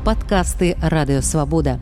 Падкасты Радыёвабода.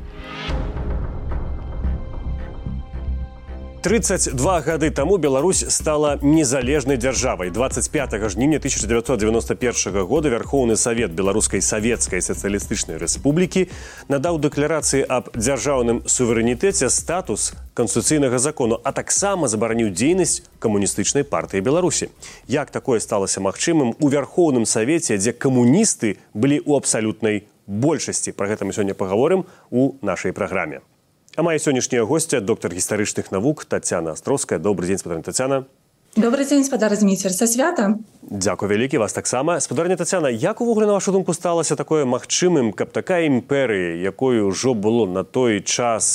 32 гады таму Беларусь стала незалежнай дзяржавай. 25 жніўня 1991 года Верховны Савет Беларускай Савецкай Сацыялістычнай Рэспублікі надаў дэкларацыі аб дзяржаўным суверэнітэце статус канстытуцыйнага закону, а таксама забараніў дзейнасць камуністычнай партыі Беларусі. Як такое сталася магчымым у Верховным Савеце, дзе камуністы былі ў абсалютнай большасці? Пра гэта мы сёння пагаворым у нашай праграме. А моя сённяшняя гостья, доктор гістарычных навук Тацяна Астроўская. Добрый дзень, спадарня Тацяна. Добрый дзень, спадар Зміцер. Са святам. Дзякуй вялікі, вас таксама. Спадарня Тацяна, як увогуле, на вашу думку, сталася такое магчымым, каб такая імперыя, якой ужо было на той час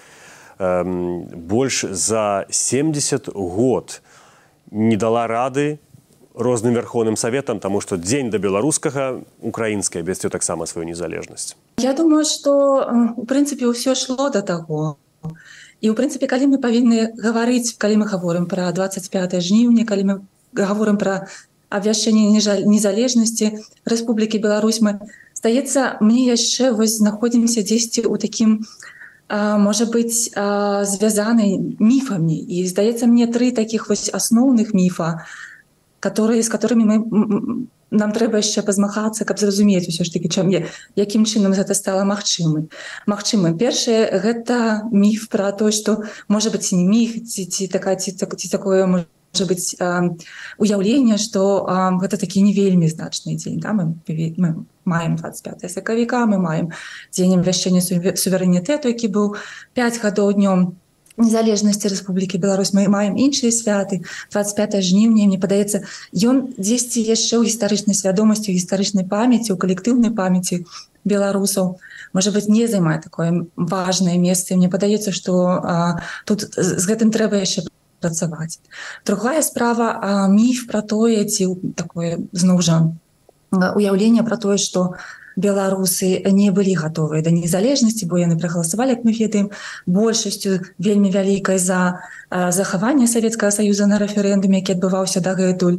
больш за 70 год, не дала рады розным Верховным Саветам, таму што дзень да беларускага, украінская абвясціў таксама сваю незалежнасць? Я думаю, што, у прынцыпе, ўсё шло да таго. І, ў прынцыпе, калі мы павінны гаварыць, калі мы гаворым пра 25 жніўня, калі мы гаворым пра абвяшчэнне незалежнасці Рэспублікі Беларусь, мы, здаецца, мне яшчэ вось знаходзімся дзесьці ў такім, можа быць, звязанай міфамі. І, здаецца, мне тры такіх вось асноўных міфа, з которымі нам трэба яшчэ пазмагацца, каб зразумець усё ж такі, якім чынам гэта стала магчымым. Першае, гэта міф пра тое, што, можа быць, не міф, ці такое, можа быць, уяўленне, што гэта такі не вельмі значны дзень. Да? Мы маем 25 сакавіка, мы маем дзень абвяшчэння суверэнітэту, які быў 5 гадоў днём незалежнасці Рэспублікі Беларусь. Мы маем іншыя святы. 25 жніўня, мне падаецца, ён дзесьці яшчэ ў гістарычнай свядомасці, у гістарычнай памяці, у калектыўнай памяці беларусаў, можа быць, не займае такое важнае месца. Мне падаецца, што тут з гэтым трэба яшчэ працаваць. Другая справа, міф пра тое, ці такое, зноў жа, уяўленне пра тое, што беларусы не былі гатовыя да незалежнасці, бо яны прагаласавалі, як мы ведаем, большасцю вельмі вялікай за захаванне Савецкага Саюза на рэферэндуме, які адбываўся дагэтуль.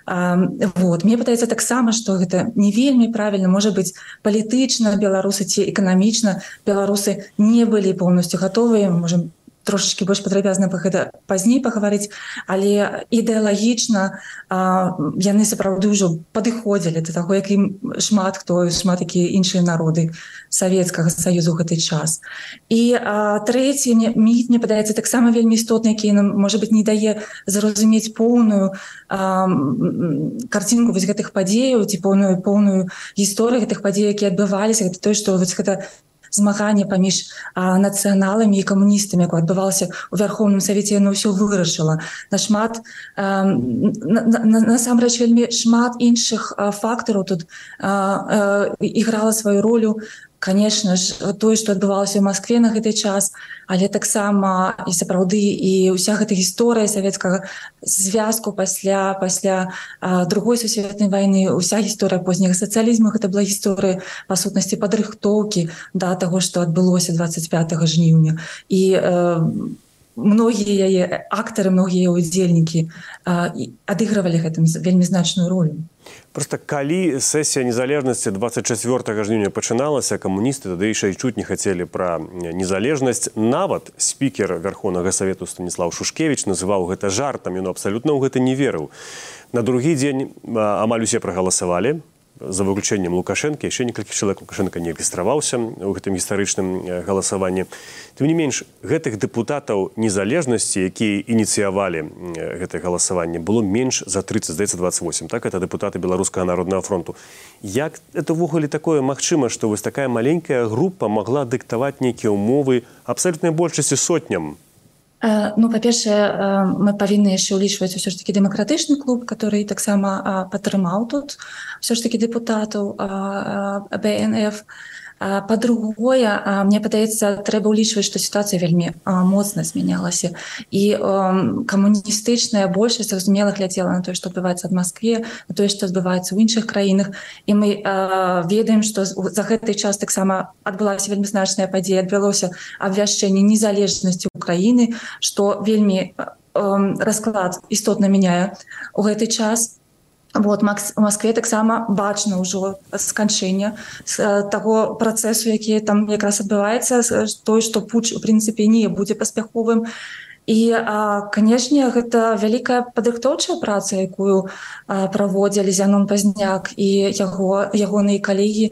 Мне падаецца таксама, што гэта не вельмі правільна. Можа быць, палітычна беларусы ці эканамічна беларусы не былі поўнасцю гатовыя. Мы можам трошечки больш падрабязна пра гэта пазней пагаварыць, але ідэалагічна яны сапраўды ўжо падыходзілі да таго, як ім шмат якія іншыя народы Савецкага Саюзу ў гэты час. І трэці міф, мне падаецца, таксама вельмі істотны, які нам, можа быць, не дае зразумець поўную карцінку вось гэтых падзеяў ці поўную гісторыю гэтых падзеяў, якія адбываліся. Гэта тое, што вось гэта змаганне паміж нацыяналамі і камуністамі, якое адбывалася ў Верховным Савеце, яно ўсё вырашыла. Насамрэч, вельмі шмат іншых фактараў тут іграла сваю ролю. Конечно ж, тое, што адбывалася ў Маскве на гэты час, але таксама і сапраўды і ўся гэта гісторыя савецкага звязку пасля другой сусветнай вайны, уся гісторыя позняга сацыялізму, гэта была гісторыя, па сутнасці, падрыхтоўкі да таго, што адбылося 25 жніўня. І многія яе актары, многія удзельнікі адыгрывалі гэтым вельмі значную ролю. Просто калі сесія незалежнасці 24 жніўня пачыналася, камуністы тады яшчэ чуць не хацелі пра незалежнасць. Нават спікер Верховнага Савету Станіслав Шушкевіч называў гэта жартам, ён абсалютна ў гэта не верыў. На другі дзень амаль усе прагаласавалі, за выключэннем Лукашэнкі. Яшчэ некалькі чалавек Лукашэнка не рэгістраваўся ў гэтым гістарычным галасаванні. Тым не менш, гэтых дэпутатаў незалежнасці, якія ініцыявалі гэтае галасаванне, было менш за 30, здаецца, 28. Так, это дэпутаты Беларускага народнага фронту. Як это ўвогуле такое магчыма, што вось такая маленькая група магла дыктаваць нейкія ўмовы абсалютнай большасці сотням? Па-першае, мы павінны яшчэ ўлічваць усё ж такі дэмакратычны клуб, который таксама падтрымаў тут усё ж такі дэпутатаў БНФ. Па-другое, мне падаецца, трэба ўлічваць, што сітуацыя вельмі моцна змянялася. І камуністычная большасць, зразумела, глядзела на тое, што адбываецца ад Маскве, на тое, што адбываецца ў іншых краінах. І мы ведаем, што за гэты час таксама адбылася вельмі значная падзея, адбылося абвяшчэнне незалежнасці Украіны, што вельмі расклад істотна мяняе ў гэты час. Вот, у Москве таксама бачна ўжо сканчэнне таго працэсу, які там якраз адбываецца, той, што путч у прынцыпе не будзе паспяховым. І, канешне, гэта вялікая падрыхтоўчая праца, якую праводзілі Зянон Пазняк і ягоныя калегі.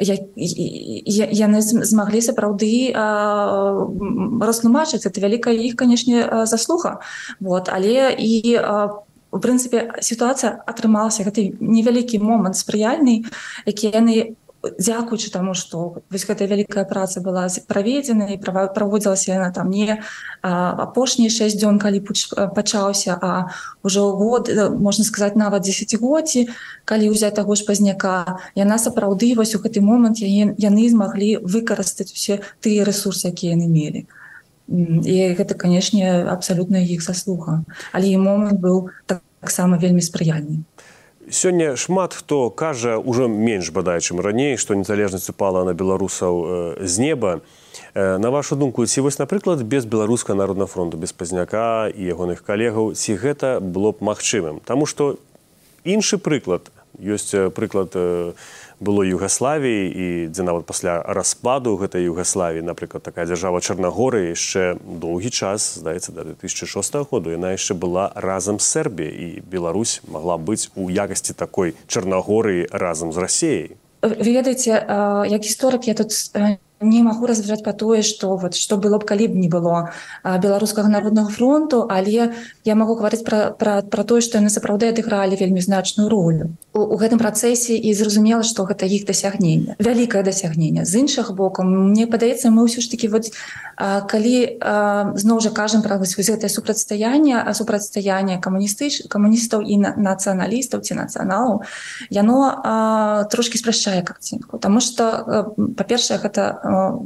Яны змаглі сапраўды растлумачыць. Это вялікая іх, канешне, заслуга. Вот. Але і у прынцыпе, сітуацыя атрымалася, гэта невялікі момант спрыяльны, які яны, дзякуючы таму, што гэтая вялікая праца была праведзена і праводзілася яна там не апошнія 6 дзён, калі путч пачаўся, а ўжо год, можна сказаць, нават дзесяцігоддзі, калі ўзяць таго ж Пазняка, яна сапраўды вось у гэты момант яны змаглі выкарыстаць усе тыя рэсурсы, якія яны мелі. І гэта, канешне, абсалютна іх заслуга. Але і момант быў таксама вельмі спрыяльны. Сёння шмат хто кажа, ужо менш бадай, чым раней, што незалежнасць упала на беларусаў з неба. На вашу думку, ці вось, напрыклад, без Беларускага народнага фронту, без Пазняка і ягоных калегаў, ці гэта было б магчымым? Таму што іншы прыклад, ёсць прыклад было Югаславіі, і дзе нават пасля распаду гэтай Югаславіі, напрыклад, такая дзяржава Чарнагорыя яшчэ доўгі час, здаецца, да 2006 году, яна яшчэ была разам з Сербіяй, і Беларусь магла быць у якасці такой Чарнагорыі разам з Расіяй. Вы ведаеце, як гісторык я тут не магу разважаць па тое, што было б, калі б не было Беларускага народнага фронту, але я магу гаварыць пра тое, што яны сапраўды адыгралі вельмі значную ролю у гэтым працэсе, і зразумела, што гэта іх дасягненне, вялікае дасягненне. З іншых бокаў, мне падаецца, мы ўсё ж такі, калі зноў жа кажам пра гэтае супрацьстаянне камуністаў і нацыяналістаў ці нацыяналаў, яно трошкі спрашчае карцінку, таму што, па-першае, гэта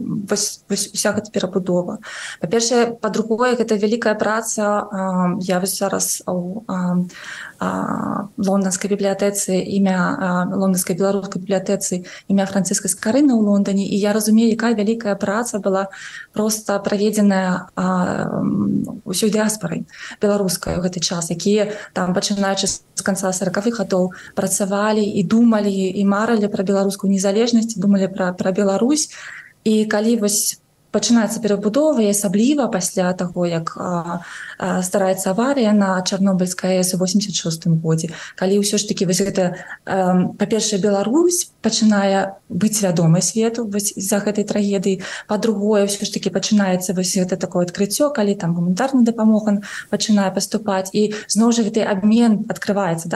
вся гэта перабудова. Па-першае, па-другое, гэта вялікая праца. Я зараз у лонданскай бібліятэцы лонданскай беларускай бібліятэцы імя Францыскай Скарыны ў Лондоне, і я разумею, якая вялікая праца была проста праведзеная ўсёй дыаспорай беларускай у гэты час, якія там, пачынаючы з канца 40-х гадоў, працавалі і думалі і марылі пра беларускую незалежнасць, думалі пра Беларусь. І калі вось пачынаецца перабудова, і асабліва пасля таго, як здараецца аварыя на Чарнобыльскай АЭС у 86 годзе, калі ўсё ж такі вось гэта, па-першае, Беларусь пачынае быць вядомай свету з-за гэтай трагедыі, па-другое, ўсё ж такі пачынаецца вось гэта такое адкрыццё, калі там гуманітарная дапамога пачынае паступаць, і зноў жа гэты абмен адкрываецца,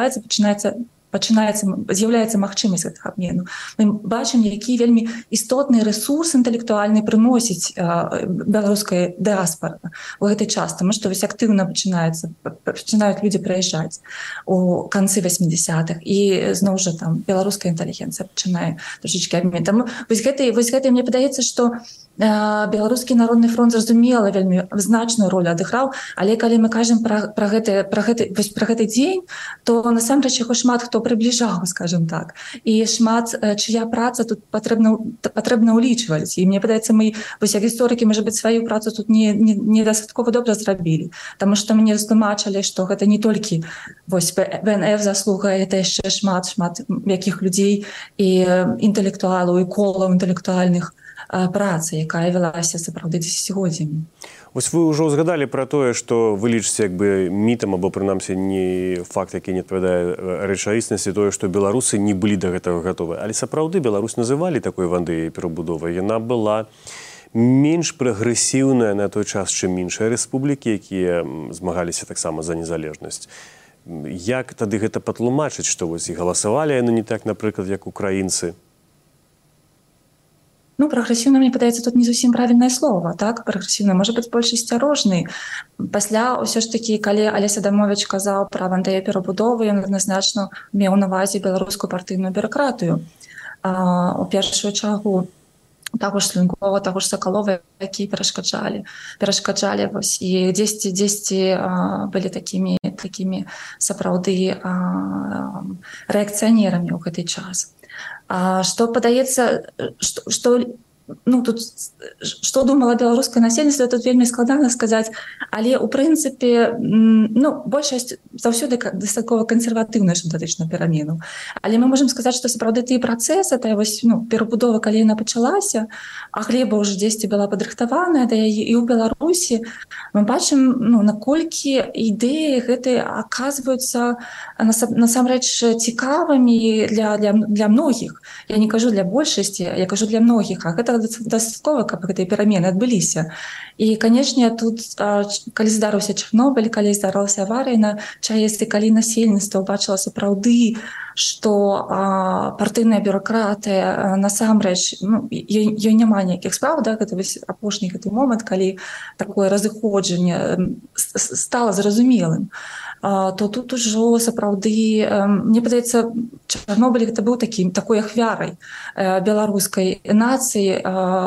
з'яўляецца магчымасць гэтага абмену. Мы бачым, які вельмі істотны рэсурс інтэлектуальны прыносіць беларуская дыаспора у гэты час, таму што вось актыўна пачынаюць людзі прыязджаць у канцы 80-х, і зноў жа там беларуская інтэлігенцыя пачынае трошечкі абмен. Таму вось гэта мне падаецца, што Беларускі народны фронт, зразумела, вельмі значную ролю адыграў, але калі мы кажам пра гэты дзень, то насамрэч яго шмат хто прыбліжаў, скажем так, і шмат чыя праца тут патрэбна ўлічваць. І мне падаецца, мы вось як гісторыкі, можа быць, сваю працу тут недастаткова добра зрабілі, таму што мне растлумачылі, што гэта не толькі вось ВНФ заслуга, это яшчэ шмат якіх людзей і інтэлектуалаў, і колаў інтэлектуальных працы, якая вялася сапраўды дзесяцігоддзямі. Вось вы ўжо згадалі пра тое, што вы лічыце як бы мітам, або прынамсі не факт, які не адпавядае рэчаіснасці, тое, што беларусы не былі да гэтага гатовы. Але сапраўды Беларусь называлі такой вандыяй перабудовай. Яна была менш прагрэсіўная на той час, чым іншыя рэспублікі, якія змагаліся таксама за незалежнасць. Як тады гэта патлумачыць, што вось і галасавалі яны не так, напрыклад, як украінцы? Ну, прагрэсіўна, мне падаецца, тут не зусім правільнае слова, так? Прагрэсіўна, можа быць, больш асцярожны. Пасля, ўсё ж такі, калі Алесь Адамовіч казаў пра вандыю перабудовы, ён адназначна меў на ўвазе беларускую партыйную бюракратыю. У першую чаргу таго ж Слюнкова, таго ж Сакалова, якія перашкаджалі вось, і дзесьці былі такімі сапраўды рэакцыянерамі ў гэты час. Што падаецца, што ну, тут што думала беларускае насельніцтва, тут вельмі складана сказаць, але ў прынцыпе ну, большасць заўсёды дастаткова кансерватыўная, што датычна пераменаў. Але мы можам сказаць, што сапраўды тыя працэсы, тая вось, ну, перабудова, калі яна пачалася, а глеба ўжо дзесьці была падрыхтаваная да яе, і ў Беларусі мы бачым, ну, наколькі ідэі гэтыя аказваюцца насамрэч цікавымі для многіх. Я не кажу для большасці, я кажу для многіх, а гэта дастаткова, каб гэтыя перамены адбыліся. І, канешне, тут, калі здарыўся Чарнобыль, калі здарылася аварыя на ЧАЭС, і калі насельніцтва ўбачыла сапраўды, што партыйная бюракратыя насамрэч, ну, ёй няма ніякіх спраў, да, гэта вось апошні гэты момант, калі такое разыходжанне стала зразумелым, то тут ужо сапраўды, мне падаецца, Чарнобыль гэта быў такой ахвярай беларускай нацыі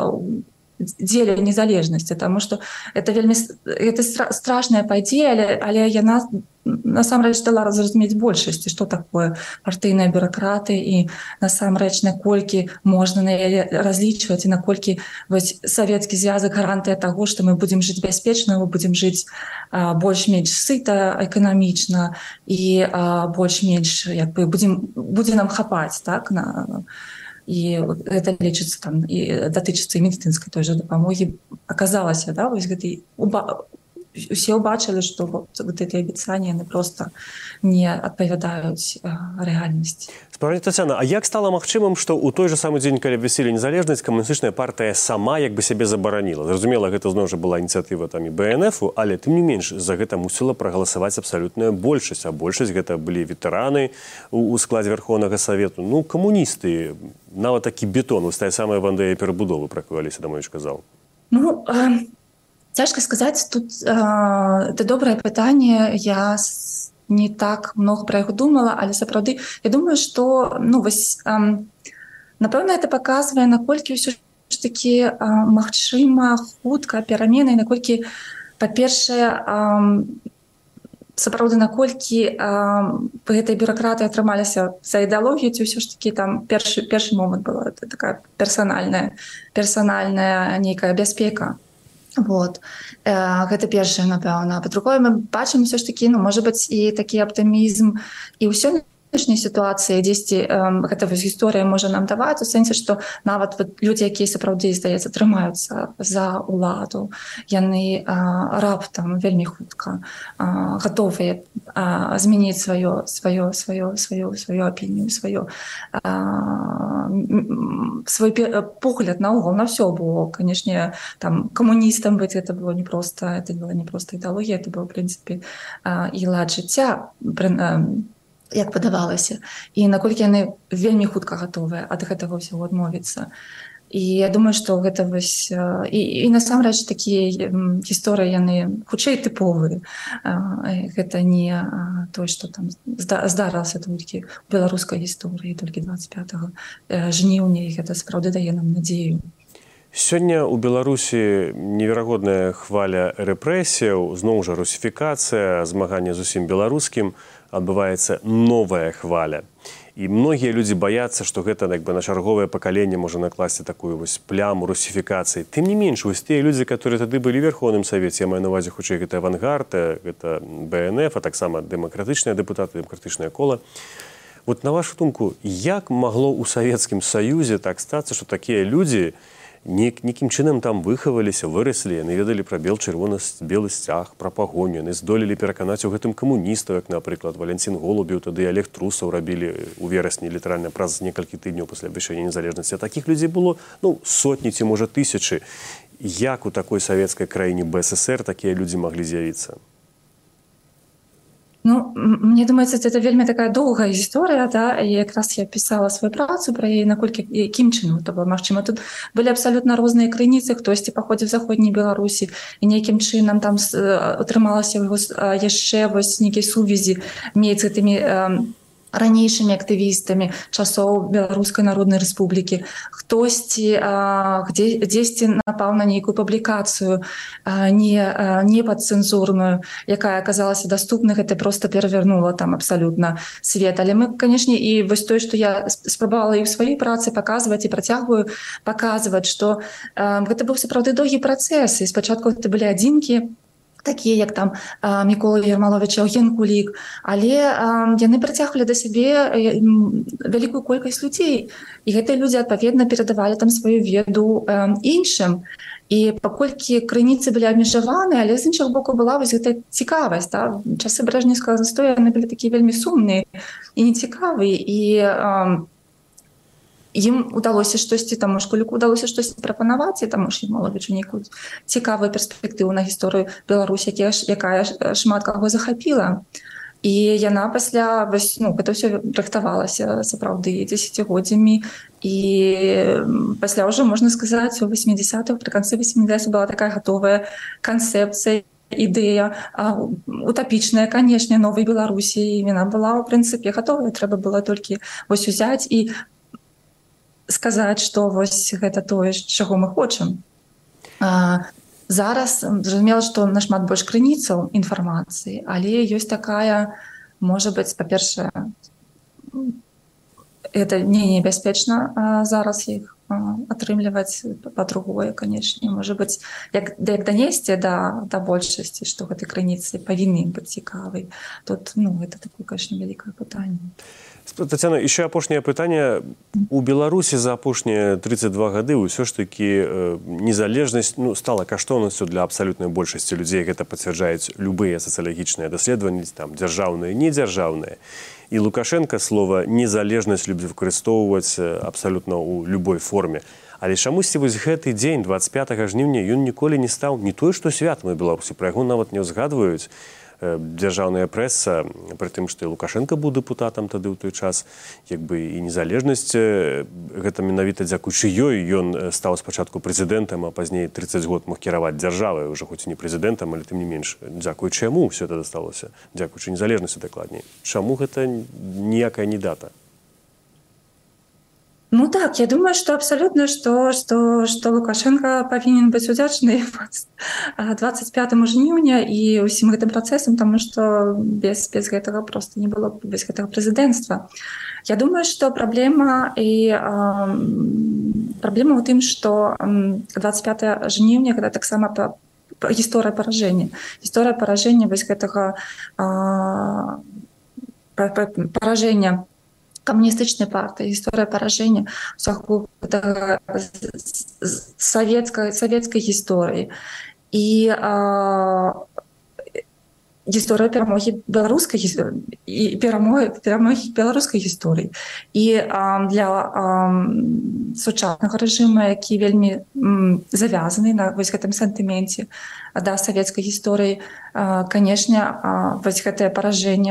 дзеля незалежнасці, таму што гэта страшная падзея, але яна насамрэч дала зразумець большасці, што такое партыйная бюракратыя і насамрэч наколькі можна на яе разлічваць і наколькі вось савецкі звязак гарантыя таго, што мы будзем жыць бяспечна, мы будзем жыць больш-менш сыта эканамічна і больш-менш як бы будзе нам хапаць, так, на і гэта лічыцца там і датычыцца і медыцынскай той жа дапамогі. Аказалася, да, вось гэты усе ўбачылі, што гэтыя абяцанні яны проста не адпавядаюць рэальнасці. Пані Тацяна, а як стала магчымым, што ў той жа самы дзень, калі абвясцілі незалежнасць, камуністычная партыя сама як бы сябе забараніла? Зразумела, гэта зноў жа была ініцыятыва там і БНФ-у, але тым не менш за гэта мусіла прагаласаваць абсалютная большасць, а большасць гэта былі ветэраны у складзе Верхоўнага Савету, ну, камуністы, нават такі бетон, вось тая самая Вандея перабудовы, пра якую Алеся Адамович казаў. Ну, цяжка сказаць, тут это добрае пытанне, я не так много пра яго думала, але сапраўды, я думаю, што, ну, вось, напэўна, это паказвае, наколькі ўсё ж такі магчыма хутка перамены, наколькі, па-першае, сапраўды, наколькі гэтай бюракратыі атрымаліся за ідэалогію, ці ўсё ж такі там першы момант была такая персанальная нейкая бяспека. Вот. Гэта першае, напэўна. Па-другое, мы бачым ўсё ж такі, ну, можа быць, і такі аптымізм і ў сённяшняй сітуацыі дзесьці гэта вось гісторыя можа нам даваць, у сэнсе, што нават людзі, якія сапраўды, здаецца, трымаюцца за ўладу, яны раптам вельмі хутка гатовыя змяніць сваю апінію, свой погляд наогул на ўсё, бо, канешне, там камуністам быць гэта была не проста ідэалогія, это было, в прынцыпе, і лад жыцця, як падавалася, і наколькі яны вельмі хутка гатовыя ад гэтага ўсяго адмовіцца. І я думаю, што гэта вось і насамрэч такія гісторыі яны хутчэй тыповыя. Гэта не тое, што там здарылася толькі ў беларускай гісторыі, толькі 25 жніўня, і гэта сапраўды дае нам надзею. Сёння ў Беларусі неверагодная хваля рэпрэсіяў, зноў жа русіфікацыя, змаганне з усім беларускім, адбываецца новая хваля. І многія людзі баяцца, што гэта як бы на чарговае пакаленне можа накласці такую вось пляму русіфікацыі. Тым не менш, вось тыя людзі, которые тады былі ў Верхоўным Савеце, я маю на ўвазе хутчэй гэта авангард, гэта БНФ, а таксама дэмакратычныя дэпутаты, дэмакратычнае кола. Вот на вашу думку, як магло ў Савецкім Саюзе так стацца, што такія людзі некім чынам там выхаваліся, выраслі, яны ведалі пра белы сцяг, пра пагоню, яны здолелі пераканаць у гэтым камуністаў, як, напрыклад, Валянцін Голубеў, тады Олег Трусаў рабілі ў верасні, літаральна праз некалькі тыдняў пасля абвяшчэння незалежнасці. А такіх людзей было, ну, сотні ці, можа, тысячы. Як у такой савецкай краіне БССР такія людзі маглі з'явіцца? Ну, мне думаецца, это вельмі такая доўгая гісторыя, да, і якраз я пісала сваю працу пра яе, наколькі, якім чынам это было магчыма. Тут былі абсалютна розныя крыніцы, хтосьці паходзіў з заходняй Беларусі, і нейкім чынам там атрымалася яшчэ вось нейкія сувязі мець з гэтымі ранейшымі актывістамі часоў Беларускай Народнай Рэспублікі. Хтосьці дзесьці напаў на нейкую публікацыю не падцэнзурную, якая аказалася даступнай, гэта проста перавярнула там абсалютна свет. Але мы, канешне, і вось тое, што я спрабавала і ў сваёй працы паказваць і працягваю паказваць, што гэта быў сапраўды доўгі працэс. І спачатку гэта былі адзінкі, такія як там Мікола Ермалович, Евген Кулік, але яны прыцягвалі да сябе вялікую колькасць людзей, і гэтыя людзі адпаведна перадавалі там сваю веду іншым. І паколькі крыніцы былі абмежаваны, але з іншага боку была вось гэта цікавасць. Часы брэжнеўскага застоя яны былі такія вельмі сумныя і нецікавыя, і ім удалося штосьці, таму ж Куліку удалося штосьці прапанаваць, і таму ж Ермоловічу нейкую цікавую перспектыву на гісторыю Беларусі, якая шмат каго захапіла. І яна пасля гэта ўсё рыхтавалася сапраўды дзесяцігоддзямі, і пасля ўжо, можна сказаць, у 80-х, пры канцы 80-х была такая гатовая канцэпцыя, ідэя утапічная, канешне, новай Беларусі, і яна была, у прынцыпе, гатовая. Трэба было толькі вось узяць і сказаць, што вось гэта тое, чаго мы хочам. Зараз зразумела, што нашмат больш крыніцаў інфармацыі, але ёсць такая, можа быць, па-першае, гэта не небяспечна зараз іх атрымліваць, па-другое, канешне, можа быць, як данесці да большасці, што гэтай крыніцы павінны быць цікавай. Тут, гэта такое, канешне, вялікае пытанне. Тацяна, еще апошняе пытанне. У Беларусі за апошнія 32 гады ўсё ж такі незалежнасць стала каштоўнасцю для абсалютнай большасці людзей. Гэта пацвярджаюць любыя сацыялагічныя даследаванні, там дзяржаўныя, недзяржаўныя. І Лукашенко слова незалежнасць любіць выкарыстоўваць абсалютна ў любой форме. Але чамусьці вось гэты дзень, 25 жніўня, ён ніколі не стаў не тое, што святам у Беларусі, пра яго нават не ўзгадваюць. Дзяржаўная прэса, пры тым, што і Лукашенко быў дэпутатам тады ў той час, як бы і незалежнасць, гэта менавіта дзякуючы ёй ён стаў спачатку прэзідэнтам, а пазней 30 год мог кіраваць дзяржавай, уже хоць і не прэзідэнтам, але тым не менш, дзякуючы яму ўсё гэта сталося, дзякуючы незалежнасці дакладней. Чаму гэта ніякая не дата? Так, я думаю, што абсалютна, што Лукашенко павінен быць удзячны 25 жніўня і ўсім гэтым працэсам, таму што без гэтага проста не было без гэтага прэзідэнцтва. Я думаю, што праблема ў тым, што 25 жніўня гэта таксама гісторыя паражэння. Гісторыя паражэння вось гэтага паражэння камуністычнай партыі, гісторыя паражэння ўсяго савецкай гісторыі і гісторыя перамогі беларускай і перамогі беларускай гісторыі. І для сучаснага рэжыма, які вельмі завязаны на вось гэтым сантыменце да савецкай гісторыі, канешне, вось гэтае паражэнне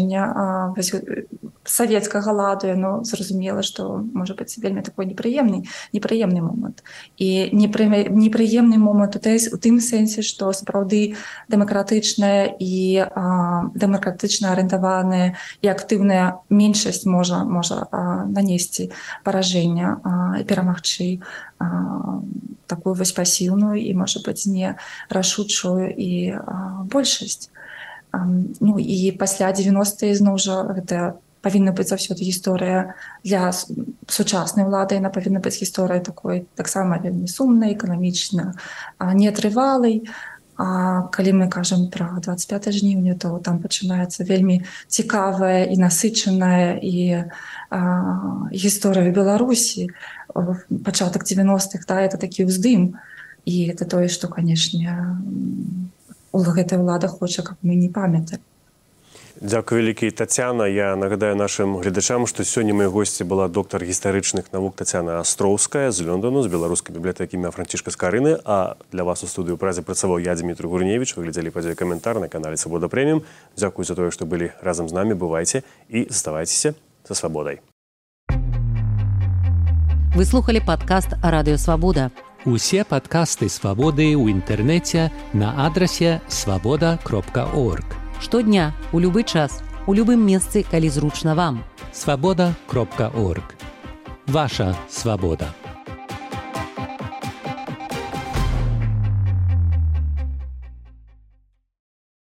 савецкага ладу, яно зразумела, што можа быць вельмі такой непрыемны момант. І непрыемны момант у тым сэнсе, што сапраўды дэмакратычная і дэмакратычна арыентаваная і актыўная меншасць можа нанесці паражэння і перамагчы такую вось пасіўную і, можа быць, не рашучую і большасць. І пасля 90-е зноў жа гэта павінна быць заўсёды гісторыя для сучаснай улады, яна павінна быць гісторыя такой таксама вельмі сумнай, эканамічна неатрывалай. А калі мы кажам пра 25 жніўня, то там пачынаецца вельмі цікавая і насычаная і гісторыя Беларусі. Пачатак 90-х, это такі ўздым. І гэта тое, што, канешне, гэтая ўлада хоча, каб мы не памяталі. Дзякуй вялікі, Тацяна. Я нагадаю нашым гледачам, што сёння моей госці была доктар гістарычных навук Тацяна Астроўская з Лёндану, з беларускай бібліятэкі імя Францішка Скарыны, а для вас у студыю празе працаваў я, Дмітрий Гурневіч. Вы глядзелі падзею каментар на канале Свабода Прэміум. Дзякуй за тое, што былі разам з намі. Бывайце і заставайцеся са свабодай. Вы слухали падкаст Радыё Свабода. Усе падкасты Свабоды ў інтэрнэце на адрасе swaboda.org. Штодня, у любы час, у любым месцы, калі зручна вам. swaboda.org. Wasza Swoboda.